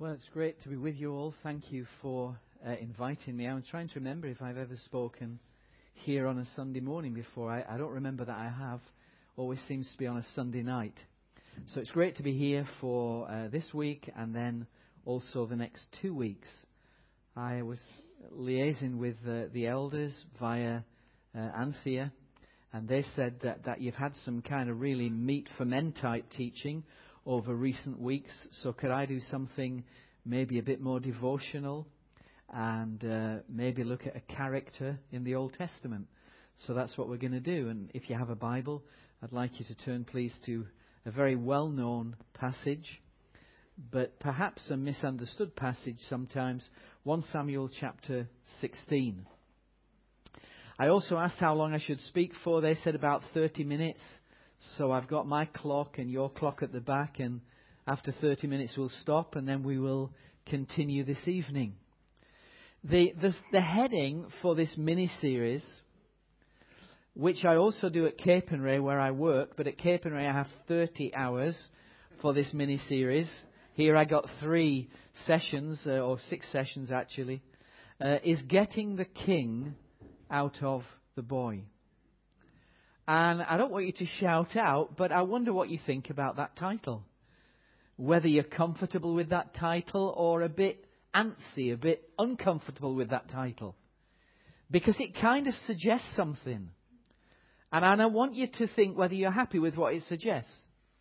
Well, it's great to be with you all. Thank you for inviting me. I'm trying to remember if I've ever spoken here on a Sunday morning before. I don't remember that I have. Always seems to be on a Sunday night. So it's great to be here for this week and then also the next 2 weeks. I was liaising with the elders via Anthea, and they said that you've had some kind of really meat for men type teaching over recent weeks. So could I do something maybe a bit more devotional and maybe look at a character in the Old Testament? So that's what we're going to do. And if you have a Bible, I'd like you to turn please to a very well-known passage, but perhaps a misunderstood passage sometimes, 1 Samuel chapter 16. I also asked how long I should speak for. They said about 30 minutes. So I've got my clock and your clock at the back, and after 30 minutes we'll stop and then we will continue this evening. The heading for this mini-series, which I also do at Capernwray where I work, but at Capernwray I have 30 hours for this mini-series. Here I got 3 sessions, or 6 sessions actually, is Getting the King Out of the Boy. And I don't want you to shout out, but I wonder what you think about that title. Whether you're comfortable with that title or a bit antsy, a bit uncomfortable with that title. Because it kind of suggests something. And I want you to think whether you're happy with what it suggests.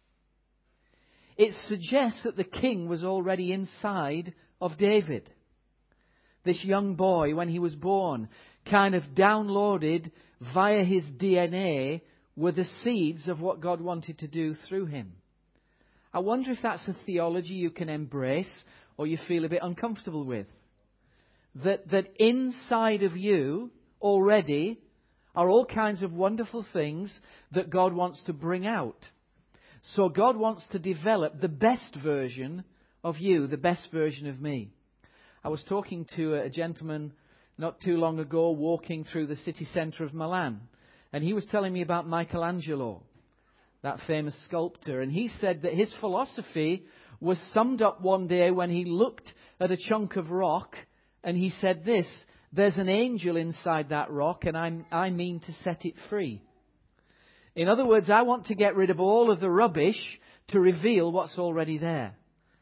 It suggests that the king was already inside of David. This young boy, when he was born, kind of downloaded via his DNA were the seeds of what God wanted to do through him. I wonder if that's a theology you can embrace or you feel a bit uncomfortable with. That inside of you already are all kinds of wonderful things that God wants to bring out. So God wants to develop the best version of you, the best version of me. I was talking to a gentleman not too long ago walking through the city centre of Milan. And he was telling me about Michelangelo, that famous sculptor. And he said that his philosophy was summed up one day when he looked at a chunk of rock and he said this: there's an angel inside that rock and I mean to set it free. In other words, I want to get rid of all of the rubbish to reveal what's already there.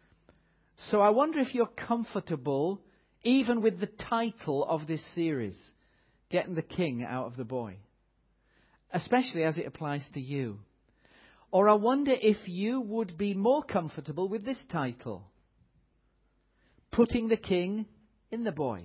So I wonder if you're comfortable even with the title of this series, Getting the King Out of the Boy, especially as it applies to you. Or I wonder if you would be more comfortable with this title, Putting the King in the Boy.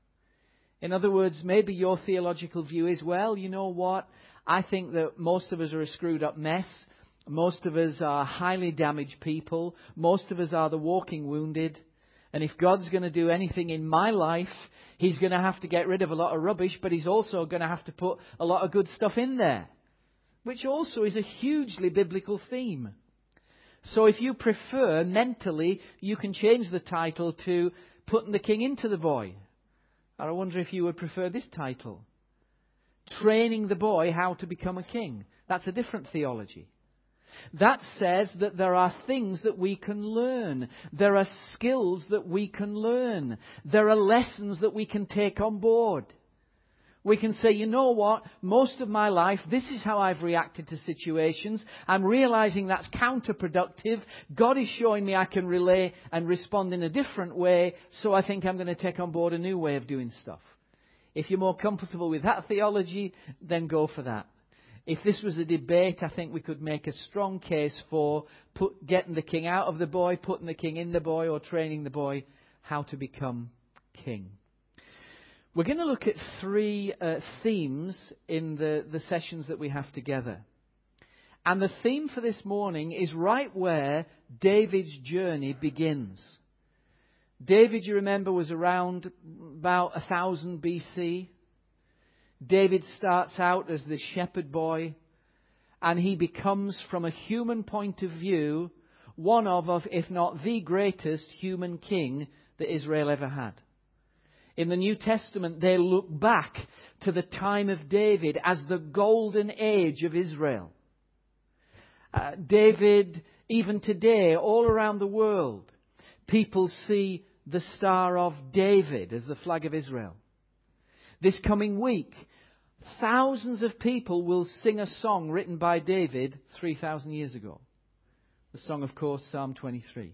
In other words, maybe your theological view is, well, you know what? I think that most of us are a screwed up mess. Most of us are highly damaged people. Most of us are the walking wounded. And if God's going to do anything in my life, He's going to have to get rid of a lot of rubbish, but He's also going to have to put a lot of good stuff in there. Which also is a hugely biblical theme. So if you prefer, mentally, you can change the title to Putting the King into the Boy. Or I wonder if you would prefer this title, Training the Boy How to Become a King. That's a different theology. That says that there are things that we can learn. There are skills that we can learn. There are lessons that we can take on board. We can say, you know what, most of my life, this is how I've reacted to situations. I'm realizing that's counterproductive. God is showing me I can relay and respond in a different way, so I think I'm going to take on board a new way of doing stuff. If you're more comfortable with that theology, then go for that. If this was a debate, I think we could make a strong case for getting the king out of the boy, putting the king in the boy, or training the boy how to become king. We're going to look at 3 themes in the sessions that we have together. And the theme for this morning is right where David's journey begins. David, you remember, was around about 1000 BC. David starts out as the shepherd boy, and he becomes, from a human point of view, one of, if not the greatest human king that Israel ever had. In the New Testament, they look back to the time of David as the golden age of Israel. David, even today, all around the world, People see the Star of David as the flag of Israel. This coming week, thousands of people will sing a song written by David 3,000 years ago. The song, of course, Psalm 23.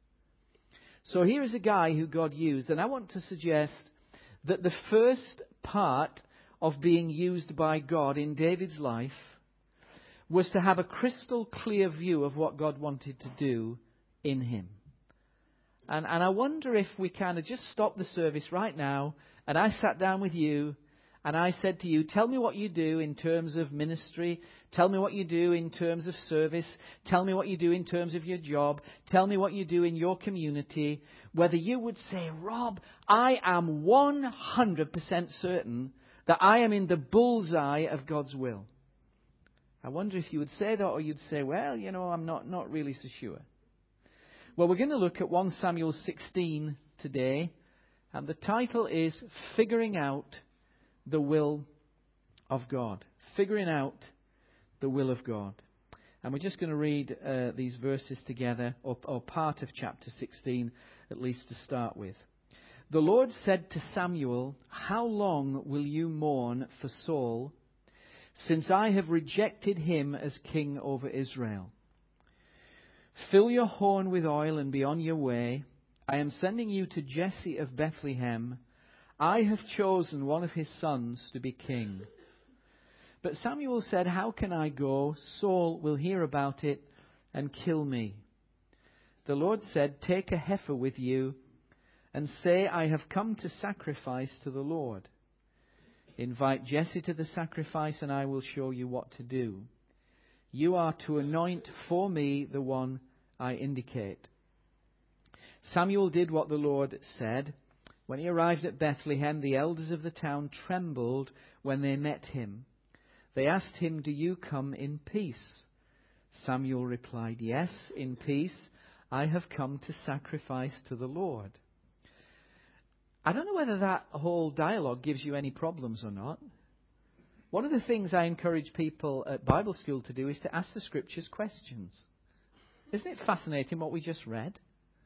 So here is a guy who God used, and I want to suggest that the first part of being used by God in David's life was to have a crystal clear view of what God wanted to do in him. And I wonder if we kind of just stop the service right now, and I sat down with you, and I said to you, tell me what you do in terms of ministry. Tell me what you do in terms of service. Tell me what you do in terms of your job. Tell me what you do in your community. Whether you would say, Rob, I am 100% certain that I am in the bullseye of God's will. I wonder if you would say that, or you'd say, well, I'm not really so sure. Well, we're going to look at 1 Samuel 16 today, and the title is Figuring Out the Will of God. Figuring out the will of God. And we're just going to read these verses together, or part of chapter 16, at least to start with. The Lord said to Samuel, how long will you mourn for Saul, since I have rejected him as king over Israel? Fill your horn with oil and be on your way. I am sending you to Jesse of Bethlehem. I have chosen one of his sons to be king. But Samuel said, how can I go? Saul will hear about it and kill me. The Lord said, take a heifer with you and say, I have come to sacrifice to the Lord. Invite Jesse to the sacrifice and I will show you what to do. You are to anoint for me the one I indicate. Samuel did what the Lord said. When he arrived at Bethlehem, the elders of the town trembled when they met him. They asked him, do you come in peace? Samuel replied, yes, in peace. I have come to sacrifice to the Lord. I don't know whether that whole dialogue gives you any problems or not. One of the things I encourage people at Bible school to do is to ask the Scriptures questions. Isn't it fascinating what we just read?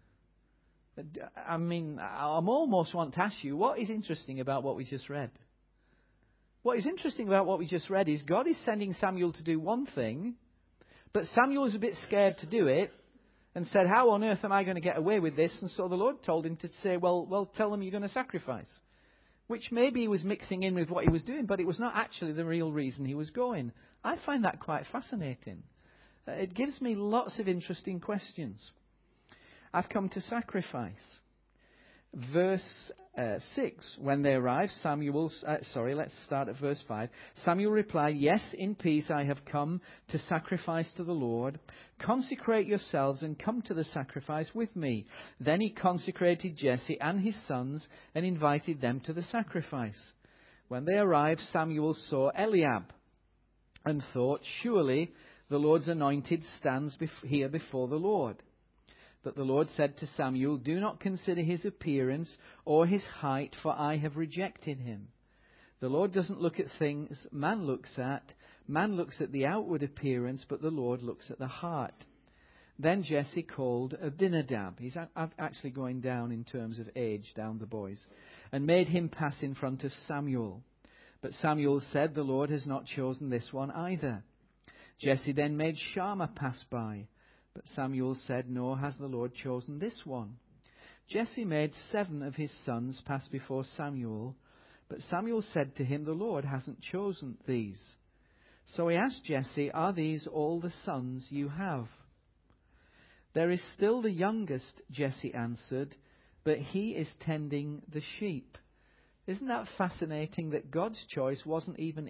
I mean, I almost want to ask you, what is interesting about what we just read? What is interesting about what we just read is God is sending Samuel to do one thing, but Samuel is a bit scared to do it and said, how on earth am I going to get away with this? And so the Lord told him to say, well, tell them you're going to sacrifice. Which maybe he was mixing in with what he was doing, but it was not actually the real reason he was going. I find that quite fascinating. It gives me lots of interesting questions. I've come to sacrifice. Verse 6, when they arrived, let's start at verse 5. Samuel replied, yes, in peace I have come to sacrifice to the Lord. Consecrate yourselves and come to the sacrifice with me. Then he consecrated Jesse and his sons and invited them to the sacrifice. When they arrived, Samuel saw Eliab and thought, surely the Lord's anointed stands here before the Lord. But the Lord said to Samuel, do not consider his appearance or his height, for I have rejected him. The Lord doesn't look at things man looks at. Man looks at the outward appearance, but the Lord looks at the heart. Then Jesse called Abinadab. He's actually going down in terms of age, down the boys, and made him pass in front of Samuel. But Samuel said, the Lord has not chosen this one either. Jesse then made Shammah pass by. But Samuel said, nor has the Lord chosen this one. Jesse made 7 of his sons pass before Samuel. But Samuel said to him, the Lord hasn't chosen these. So he asked Jesse, are these all the sons you have? There is still the youngest, Jesse answered, but he is tending the sheep. Isn't that fascinating that God's choice wasn't even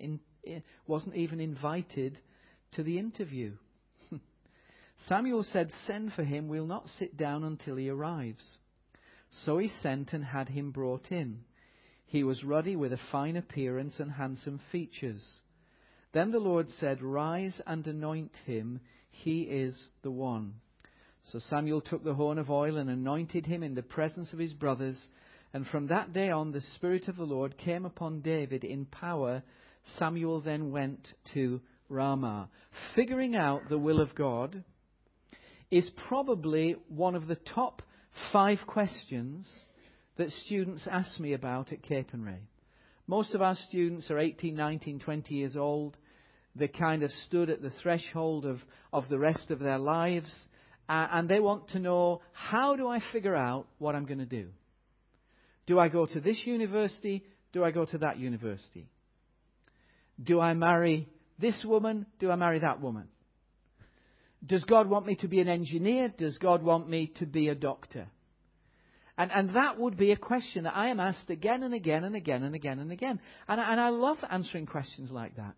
invited to the interview? Samuel said, send for him, we'll not sit down until he arrives. So he sent and had him brought in. He was ruddy with a fine appearance and handsome features. Then the Lord said, rise and anoint him, he is the one. So Samuel took the horn of oil and anointed him in the presence of his brothers. And from that day on, the Spirit of the Lord came upon David in power. Samuel then went to Ramah. Figuring out the will of God is probably one of the top 5 questions that students ask me about at Capernwray. Most of our students are 18, 19, 20 years old. They kind of stood at the threshold of the rest of their lives. And they want to know, how do I figure out what I'm going to do? Do I go to this university? Do I go to that university? Do I marry this woman? Do I marry that woman? Does God want me to be an engineer? Does God want me to be a doctor? And that would be a question that I am asked again and again and again and again and again. And I love answering questions like that.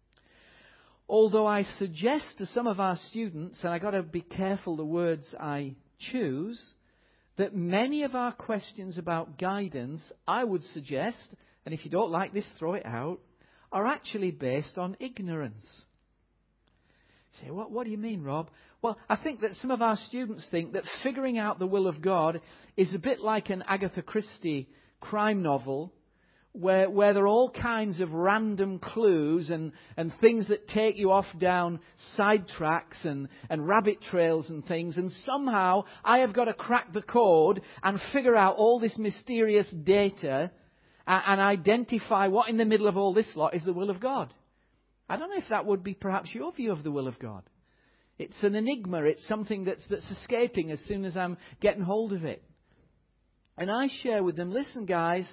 Although I suggest to some of our students, and I've got to be careful the words I choose, that many of our questions about guidance, I would suggest, and if you don't like this, throw it out, are actually based on ignorance. You say, what do you mean, Rob? Well, I think that some of our students think that figuring out the will of God is a bit like an Agatha Christie crime novel where there are all kinds of random clues and things that take you off down side tracks and rabbit trails and things. And somehow I have got to crack the code and figure out all this mysterious data and identify what in the middle of all this lot is the will of God. I don't know if that would be perhaps your view of the will of God. It's an enigma. It's something that's escaping as soon as I'm getting hold of it. And I share with them, listen guys,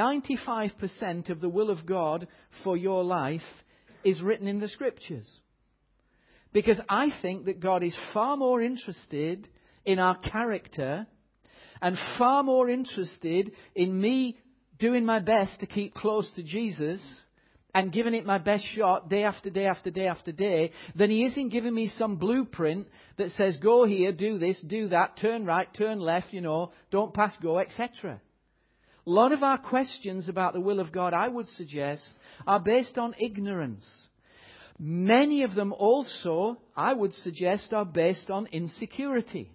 95% of the will of God for your life is written in the Scriptures. Because I think that God is far more interested in our character and far more interested in me doing my best to keep close to Jesus and giving it my best shot day after day after day after day, then He is in giving me some blueprint that says, go here, do this, do that, turn right, turn left, don't pass go, etc. A lot of our questions about the will of God, I would suggest, are based on ignorance. Many of them also, I would suggest, are based on insecurity.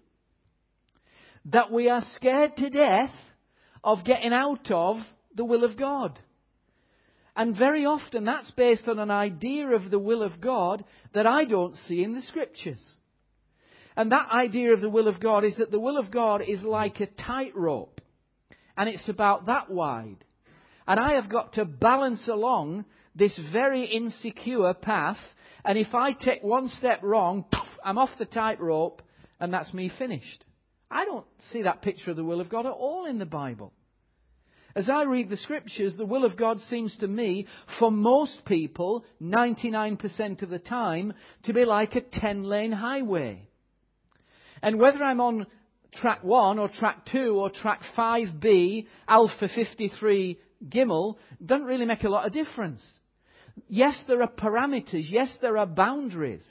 That we are scared to death of getting out of the will of God. And very often that's based on an idea of the will of God that I don't see in the Scriptures. And that idea of the will of God is that the will of God is like a tightrope. And it's about that wide. And I have got to balance along this very insecure path. And if I take one step wrong, I'm off the tightrope and that's me finished. I don't see that picture of the will of God at all in the Bible. As I read the Scriptures, the will of God seems to me, for most people, 99% of the time, to be like a 10-lane highway. And whether I'm on track 1 or track 2 or track 5B, Alpha 53 Gimel, doesn't really make a lot of difference. Yes, there are parameters. Yes, there are boundaries.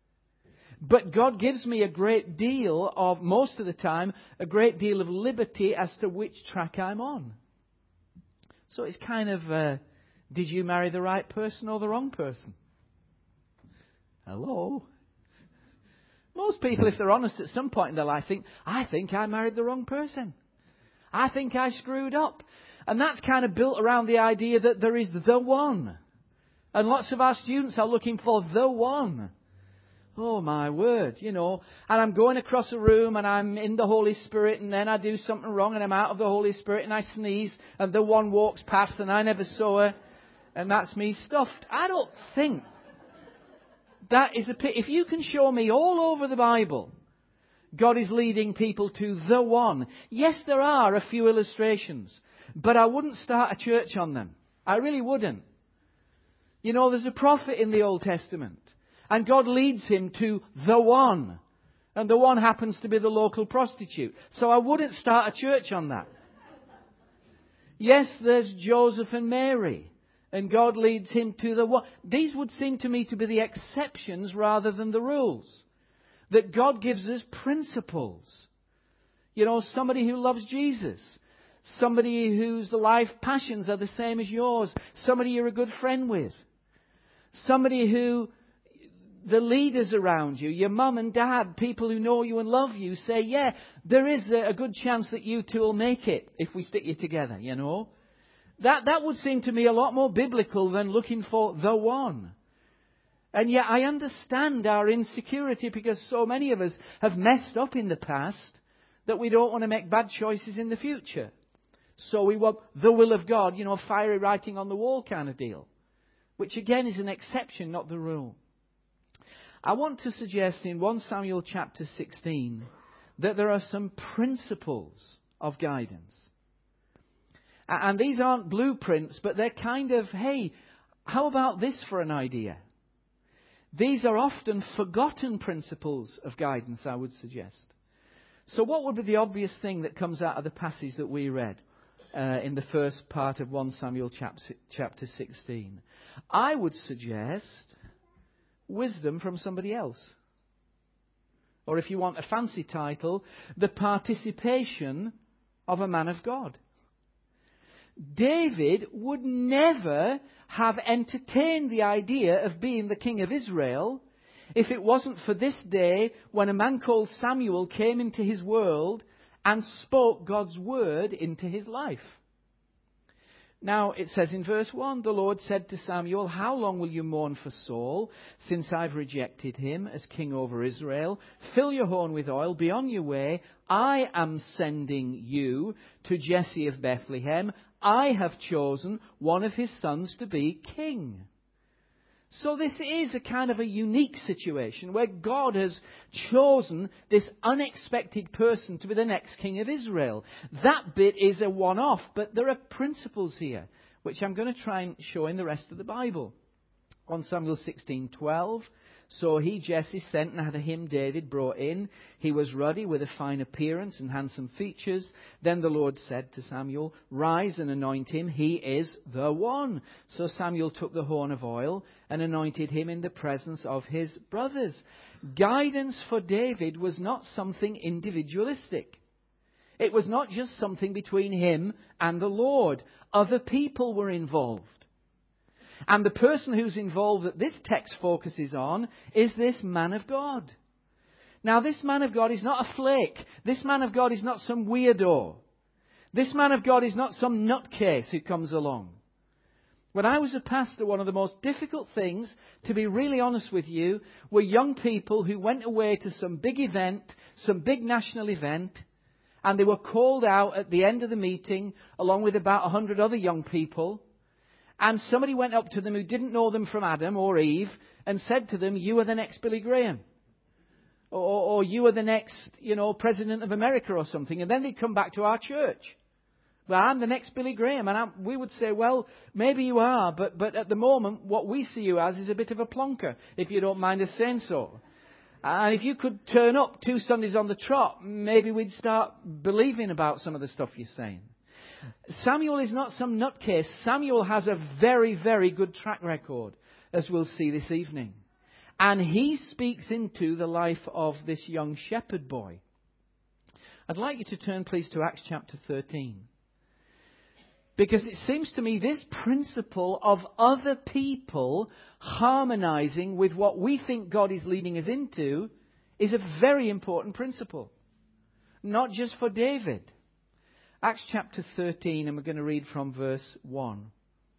But God gives me a great deal of, most of the time, a great deal of liberty as to which track I'm on. So it's kind of, did you marry the right person or the wrong person? Hello? Most people, if they're honest at some point in their life, think, I think I married the wrong person. I think I screwed up. And that's kind of built around the idea that there is the one. And lots of our students are looking for the one. Oh my word, and I'm going across a room and I'm in the Holy Spirit and then I do something wrong and I'm out of the Holy Spirit and I sneeze and the one walks past and I never saw her and that's me stuffed. I don't think that is if you can show me all over the Bible, God is leading people to the one. Yes, there are a few illustrations, but I wouldn't start a church on them. I really wouldn't. There's a prophet in the Old Testament. And God leads him to the one. And the one happens to be the local prostitute. So I wouldn't start a church on that. Yes, there's Joseph and Mary. And God leads him to the one. These would seem to me to be the exceptions rather than the rules. That God gives us principles. Somebody who loves Jesus. Somebody whose life passions are the same as yours. Somebody you're a good friend with. Somebody who the leaders around you, your mum and dad, people who know you and love you, say, yeah, there is a good chance that you two will make it if we stick you together, That would seem to me a lot more biblical than looking for the one. And yet I understand our insecurity because so many of us have messed up in the past that we don't want to make bad choices in the future. So we want the will of God, fiery writing on the wall kind of deal. Which again is an exception, not the rule. I want to suggest in 1 Samuel chapter 16 that there are some principles of guidance. And these aren't blueprints, but they're kind of, hey, how about this for an idea? These are often forgotten principles of guidance, I would suggest. So what would be the obvious thing that comes out of the passage that we read in the first part of 1 Samuel chapter 16? I would suggest wisdom from somebody else. Or if you want a fancy title, the participation of a man of God. David would never have entertained the idea of being the king of Israel if it wasn't for this day when a man called Samuel came into his world and spoke God's word into his life. Now, it says in verse 1, the Lord said to Samuel, "How long will you mourn for Saul, since I've rejected him as king over Israel? Fill your horn with oil, be on your way. I am sending you to Jesse of Bethlehem. I have chosen one of his sons to be king." So this is a kind of a unique situation where God has chosen this unexpected person to be the next king of Israel. That bit is a one-off, but there are principles here, which I'm going to try and show in the rest of the Bible. 1 Samuel 16:12. So he, Jesse, sent and had him, David, brought in. He was ruddy with a fine appearance and handsome features. Then the Lord said to Samuel, "Rise and anoint him. He is the one." So Samuel took the horn of oil and anointed him in the presence of his brothers. Guidance for David was not something individualistic. It was not just something between him and the Lord. Other people were involved. And the person who's involved that this text focuses on is this man of God. Now, this man of God is not a flake. This man of God is not some weirdo. This man of God is not some nutcase who comes along. When I was a pastor, one of the most difficult things, to be really honest with you, were young people who went away to some big event, some big national event, and they were called out at the end of the meeting along with about 100 other young people. And somebody went up to them who didn't know them from Adam or Eve and said to them, "You are the next Billy Graham." Or "You are the next, President of America," or something. And then they'd come back to our church. "Well, I'm the next Billy Graham." And we would say, "Well, maybe you are, but at the moment, what we see you as is a bit of a plonker, if you don't mind us saying so. And if you could turn up 2 Sundays on the trot, maybe we'd start believing about some of the stuff you're saying." Samuel is not some nutcase. Samuel has a very, very good track record, as we'll see this evening. And he speaks into the life of this young shepherd boy. I'd like you to turn, please, to Acts chapter 13. Because it seems to me this principle of other people harmonizing with what we think God is leading us into is a very important principle. Not just for David. Acts chapter 13, and we're going to read from verse 1.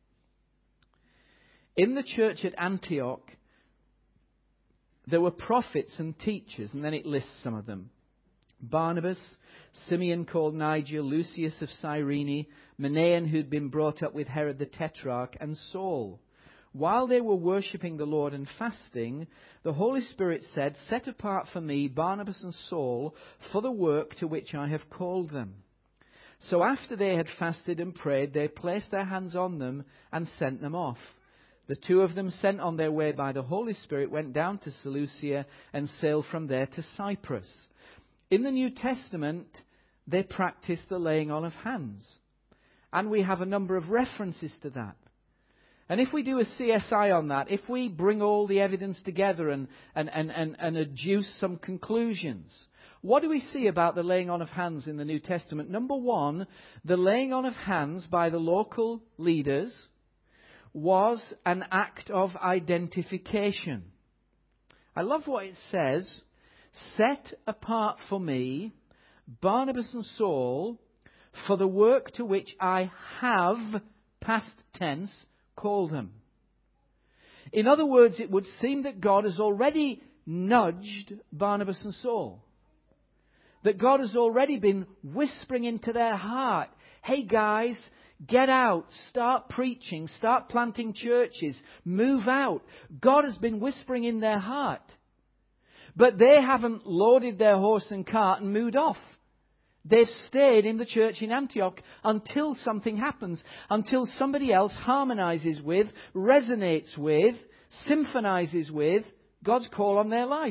In the church at Antioch, there were prophets and teachers, and then it lists some of them. Barnabas, Simeon called Niger, Lucius of Cyrene, Manaen who'd been brought up with Herod the Tetrarch, and Saul. While they were worshipping the Lord and fasting, the Holy Spirit said, "Set apart for me Barnabas and Saul for the work to which I have called them." So after they had fasted and prayed, they placed their hands on them and sent them off. The 2 of them, sent on their way by the Holy Spirit, went down to Seleucia and sailed from there to Cyprus. In the New Testament, they practiced the laying on of hands. And we have a number of references to that. And if we do a CSI on that, if we bring all the evidence together and adduce some conclusions, what do we see about the laying on of hands in the New Testament? Number 1, the laying on of hands by the local leaders was an act of identification. I love what it says. "Set apart for me Barnabas and Saul for the work to which I have," past tense, "called them." In other words, it would seem that God has already nudged Barnabas and Saul. that God has already been whispering into their heart, hey guys, get out, start preaching, start planting churches, move out. God has been whispering in their heart. But they haven't loaded their horse and cart and moved off. They've stayed in the church in Antioch until something happens, until somebody else harmonizes with, resonates with, symphonizes with God's call on their life.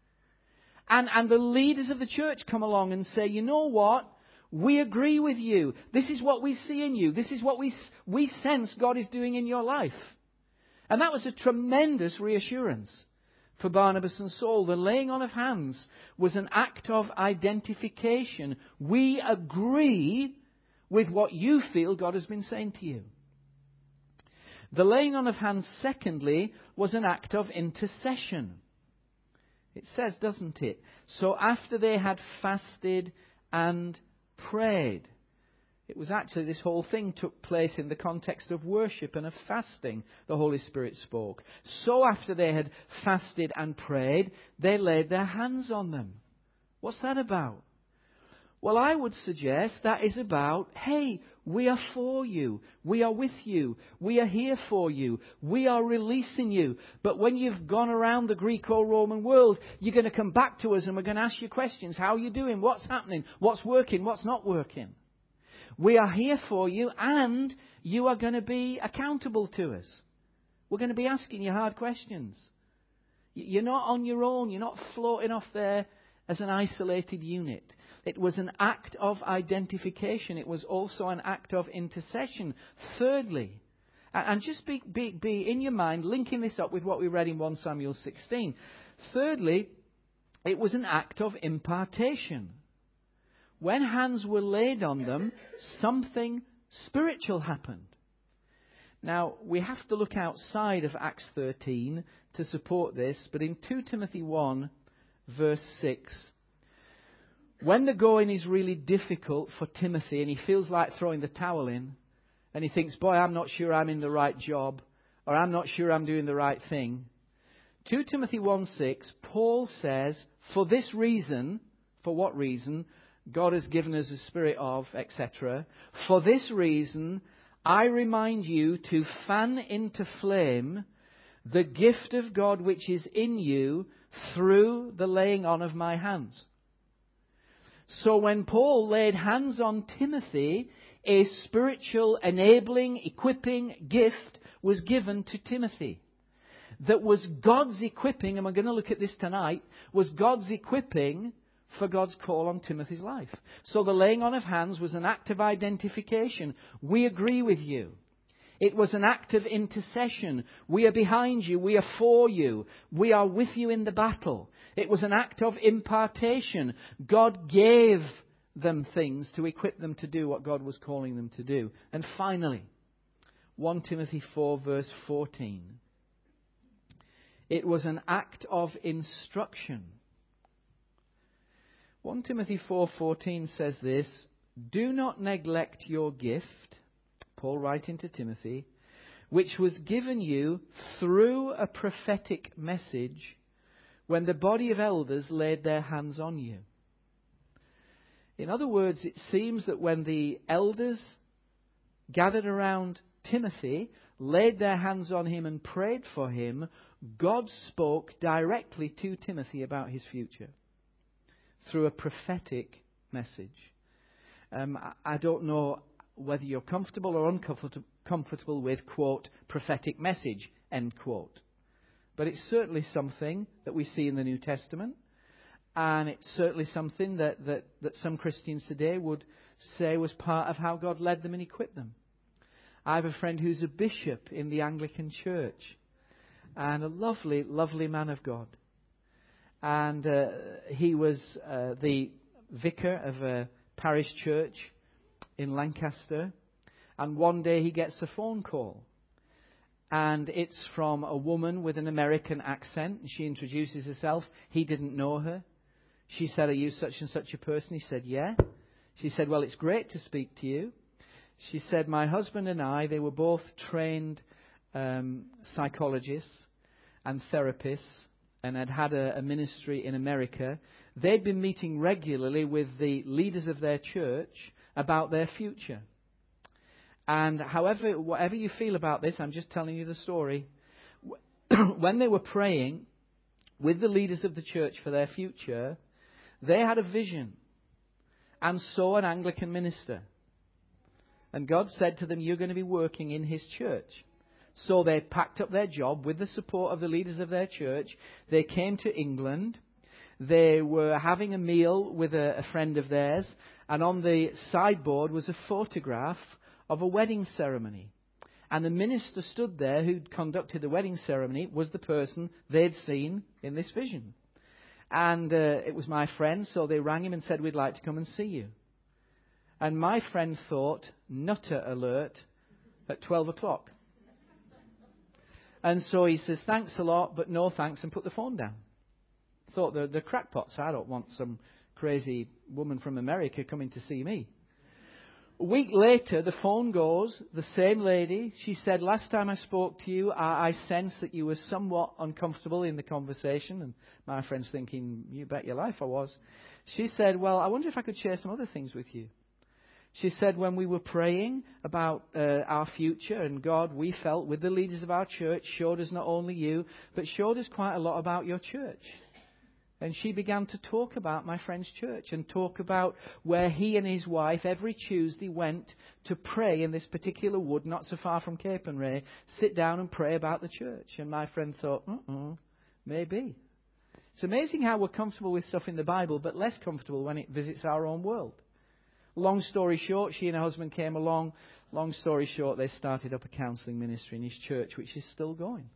And the leaders of the church come along and say, you know what? We agree with you. This is what we see in you. This is what we sense God is doing in your life. And that was a tremendous reassurance for Barnabas and Saul. The laying on of hands was an act of identification. We agree with what you feel God has been saying to you. The laying on of hands, secondly, was an act of intercession. It says, doesn't it? So after they had fasted and prayed. It was actually, this whole thing took place in the context of worship and of fasting. The Holy Spirit spoke. So after they had fasted and prayed, they laid their hands on them. What's that about? Well, I would suggest that is about, hey, we are for you. We are with you. We are here for you. We are releasing you. But when you've gone around the Greco-Roman world, you're going to come back to us and we're going to ask you questions. How are you doing? What's happening? What's working? What's not working? We are here for you, and you are going to be accountable to us. We're going to be asking you hard questions. You're not on your own. You're not floating off there as an isolated unit. It was an act of identification. It was also an act of intercession. Thirdly, and just be in your mind linking this up with what we read in 1 Samuel 16. Thirdly, it was an act of impartation. When hands were laid on them, something spiritual happened. Now, we have to look outside of Acts 13 to support this, but in 2 Timothy 1, verse 6, when the going is really difficult for Timothy and he feels like throwing the towel in, and he thinks, boy, I'm not sure I'm in the right job, or I'm not sure I'm doing the right thing. 2 Timothy 1:6, Paul says, for this reason, for what reason? God has given us a spirit of, etc. For this reason, I remind you to fan into flame the gift of God which is in you through the laying on of my hands. So when Paul laid hands on Timothy, a spiritual enabling, equipping gift was given to Timothy. That was God's equipping, and we're going to look at this tonight, was God's equipping for God's call on Timothy's life. So the laying on of hands was an act of identification. We agree with you. It was an act of intercession. We are behind you. We are for you. We are with you in the battle. It was an act of impartation. God gave them things to equip them to do what God was calling them to do. And finally, 1 Timothy 4 verse 14. It was an act of instruction. 1 Timothy 4:14 says this, do not neglect your gift, Paul writing to Timothy, which was given you through a prophetic message when the body of elders laid their hands on you. In other words, it seems that when the elders gathered around Timothy, laid their hands on him and prayed for him, God spoke directly to Timothy about his future through a prophetic message. I don't know whether you're comfortable or uncomfortable with, quote, prophetic message, end quote. But it's certainly something that we see in the New Testament. And it's certainly something that some Christians today would say was part of how God led them and equipped them. I have a friend who's a bishop in the Anglican Church. And a lovely, lovely man of God. And he was the vicar of a parish church in Lancaster. And one day he gets a phone call. And it's from a woman with an American accent. She introduces herself. He didn't know her. She said, are you such and such a person? He said, yeah. She said, well, it's great to speak to you. She said, my husband and I, they were both trained psychologists and therapists. and had had a ministry in America. They'd been meeting regularly with the leaders of their church about their future. And whatever you feel about this, I'm just telling you the story. When they were praying with the leaders of the church for their future, they had a vision and saw an Anglican minister. And God said to them, you're going to be working in his church. So they packed up their job with the support of the leaders of their church. They came to England. They were having a meal with a friend of theirs. And on the sideboard was a photograph of a wedding ceremony. And the minister stood there who'd conducted the wedding ceremony was the person they'd seen in this vision. And it was my friend, so they rang him and said, we'd like to come and see you. And my friend thought, nutter alert, at 12 o'clock. And so he says, thanks a lot, but no thanks, and put the phone down. Thought, the crackpots, I don't want some crazy woman from America coming to see me. A week later, the phone goes, the same lady. She said, last time I spoke to you, I sensed that you were somewhat uncomfortable in the conversation. And my friend's thinking, you bet your life I was. She said, well, I wonder if I could share some other things with you. She said, when we were praying about our future and God, we felt with the leaders of our church, showed us not only you, but showed us quite a lot about your church. And she began to talk about my friend's church and talk about where he and his wife every Tuesday went to pray in this particular wood, not so far from Capernwray, sit down and pray about the church. And my friend thought, maybe. It's amazing how we're comfortable with stuff in the Bible, but less comfortable when it visits our own world. Long story short, she and her husband came along. Long story short, they started up a counselling ministry in his church, which is still going.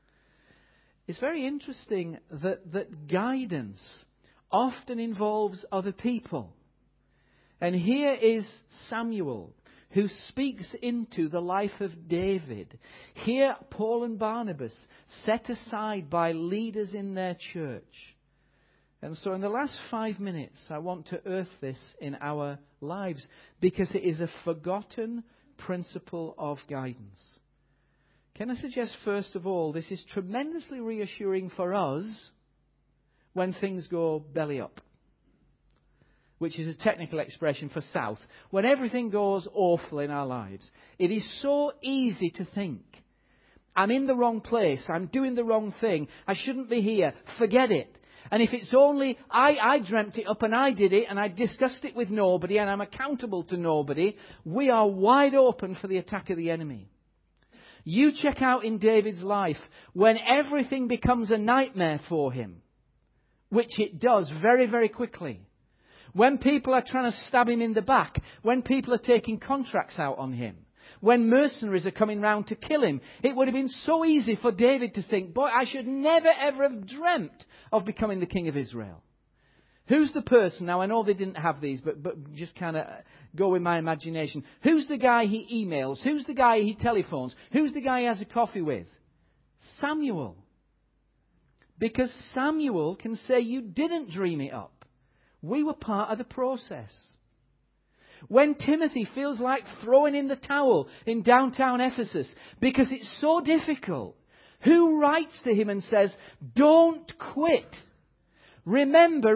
It's very interesting that guidance often involves other people. And here is Samuel, who speaks into the life of David. Here, Paul and Barnabas, set aside by leaders in their church. And so in the last 5 minutes, I want to earth this in our lives, because it is a forgotten principle of guidance. Can I suggest, first of all, this is tremendously reassuring for us when things go belly up, which is a technical expression for south. When everything goes awful in our lives, it is so easy to think, I'm in the wrong place, I'm doing the wrong thing, I shouldn't be here, forget it. And if it's only I dreamt it up and I did it and I discussed it with nobody and I'm accountable to nobody, we are wide open for the attack of the enemy. You check out in David's life when everything becomes a nightmare for him, which it does very, very quickly. When people are trying to stab him in the back, when people are taking contracts out on him, when mercenaries are coming round to kill him, it would have been so easy for David to think, boy, I should never ever have dreamt of becoming the king of Israel. Who's the person? Now, I know they didn't have these, but just kind of go with my imagination. Who's the guy he emails? Who's the guy he telephones? Who's the guy he has a coffee with? Samuel. Because Samuel can say, you didn't dream it up. We were part of the process. When Timothy feels like throwing in the towel in downtown Ephesus because it's so difficult, who writes to him and says, don't quit? Remember,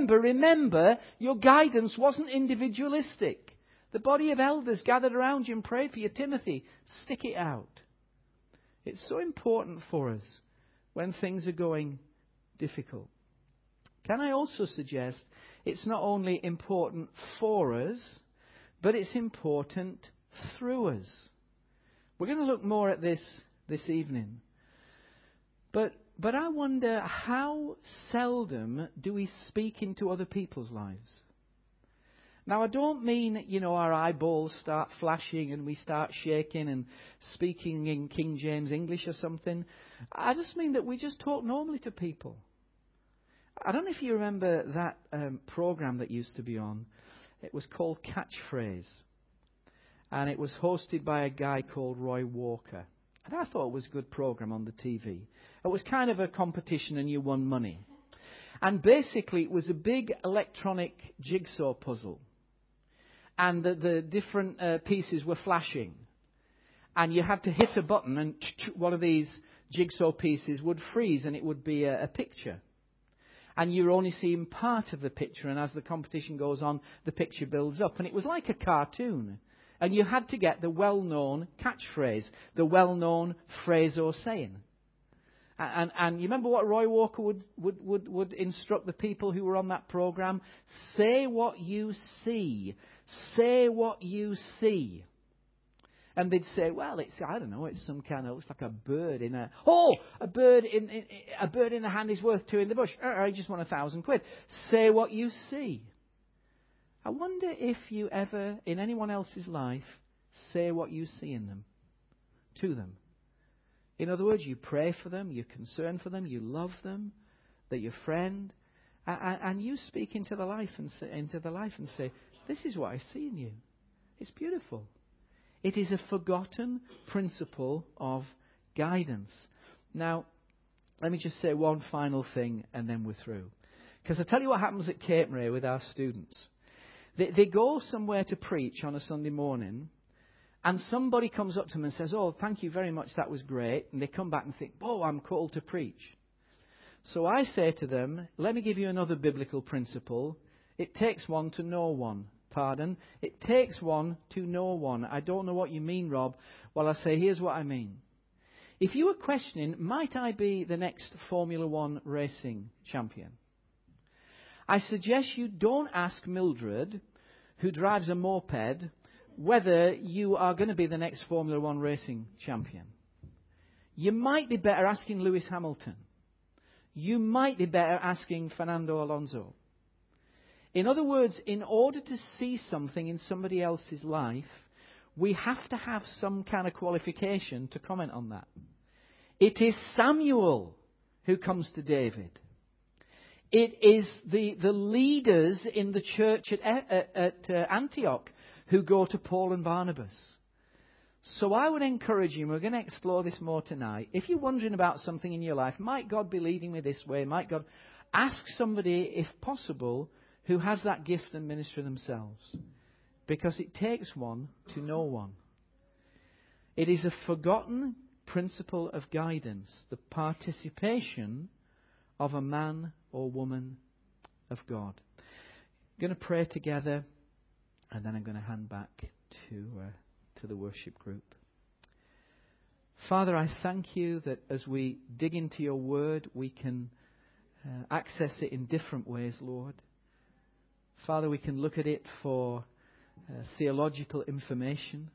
your guidance wasn't individualistic. The body of elders gathered around you and prayed for you. Timothy, stick it out. It's so important for us when things are going difficult. Can I also suggest it's not only important for us, but it's important through us. We're going to look more at this evening. But I wonder, how seldom do we speak into other people's lives? Now, I don't mean, our eyeballs start flashing and we start shaking and speaking in King James English or something. I just mean that we just talk normally to people. I don't know if you remember that program that used to be on. It was called Catchphrase. And it was hosted by a guy called Roy Walker. And I thought it was a good program on the TV. It was kind of a competition and you won money. And basically it was a big electronic jigsaw puzzle. And the different pieces were flashing. And you had to hit a button and one of these jigsaw pieces would freeze and it would be a picture. And you're only seeing part of the picture, and as the competition goes on, the picture builds up. And it was like a cartoon. And you had to get the well-known catchphrase, the well-known phrase or saying. And you remember what Roy Walker would instruct the people who were on that program? Say what you see. Say what you see. And they'd say, well, it's some kind of, looks like a bird in a, a bird in the hand is worth two in the bush. I just won 1,000 quid. Say what you see. I wonder if you ever, in anyone else's life, say what you see in them, to them. In other words, you pray for them, you're concerned for them, you love them, they're your friend, and you speak into the life and say, this is what I see in you. It's beautiful. It is a forgotten principle of guidance. Now, let me just say one final thing and then we're through. Because I tell you what happens at Cape Ray with our students. They go somewhere to preach on a Sunday morning, and somebody comes up to them and says, oh, thank you very much, that was great. And they come back and think, oh, I'm called to preach. So I say to them, let me give you another biblical principle. It takes one to know one. Pardon. It takes one to know one. I don't know what you mean, Rob. Well, I say, here's what I mean. If you were questioning, might I be the next Formula One racing champion? I suggest you don't ask Mildred, who drives a moped, whether you are going to be the next Formula One racing champion. You might be better asking Lewis Hamilton. You might be better asking Fernando Alonso. In other words, in order to see something in somebody else's life, we have to have some kind of qualification to comment on that. It is Samuel who comes to David. It is the leaders in the church at Antioch who go to Paul and Barnabas. So I would encourage you, and we're going to explore this more tonight, if you're wondering about something in your life, might God be leading me this way? Might God ask somebody, if possible, who has that gift and ministry themselves? Because it takes one to know one. It is a forgotten principle of guidance, the participation of a man or woman of God. I'm going to pray together, and then I'm going to hand back to the worship group. Father, I thank you that as we dig into your word, we can access it in different ways, Lord. Father, we can look at it for theological information.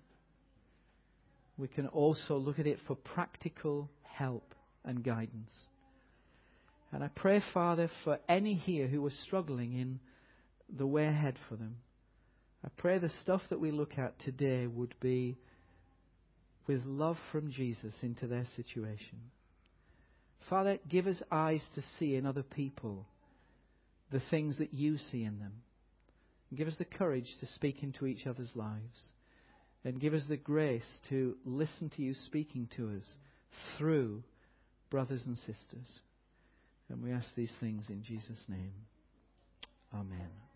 We can also look at it for practical help and guidance. And I pray, Father, for any here who are struggling in the way ahead for them. I pray the stuff that we look at today would be with love from Jesus into their situation. Father, give us eyes to see in other people the things that you see in them. And give us the courage to speak into each other's lives. And give us the grace to listen to you speaking to us through brothers and sisters. And we ask these things in Jesus' name. Amen.